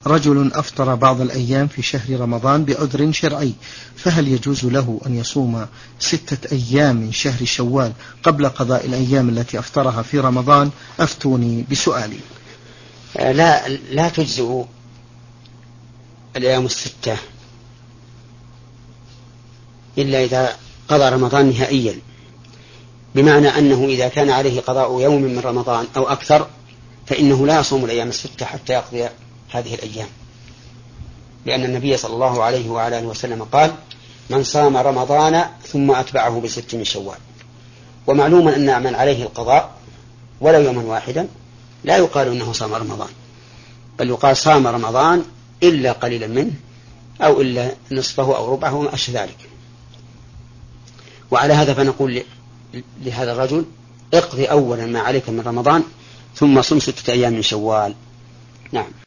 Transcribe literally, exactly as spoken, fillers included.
رجل أفطر بعض الأيام في شهر رمضان بعذر شرعي، فهل يجوز له أن يصوم ستة أيام من شهر شوال قبل قضاء الأيام التي أفطرها في رمضان؟ أفتوني بسؤالي. لا لا تجزئ الأيام الستة إلا إذا قضى رمضان نهائيا، بمعنى أنه إذا كان عليه قضاء يوم من رمضان أو أكثر فإنه لا يصوم الأيام الستة حتى يقضي هذه الأيام، لأن النبي صلى الله عليه وعلى آله وسلم قال: من صام رمضان ثم أتبعه بست من شوال. ومعلوم أن من عليه القضاء ولو يوما واحدا لا يقال أنه صام رمضان، بل يقال صام رمضان إلا قليلا منه أو إلا نصفه أو ربعه وما أشبه ذلك. وعلى هذا فنقول لهذا الرجل: اقضي أولا ما عليك من رمضان ثم صم ستة أيام من شوال. نعم.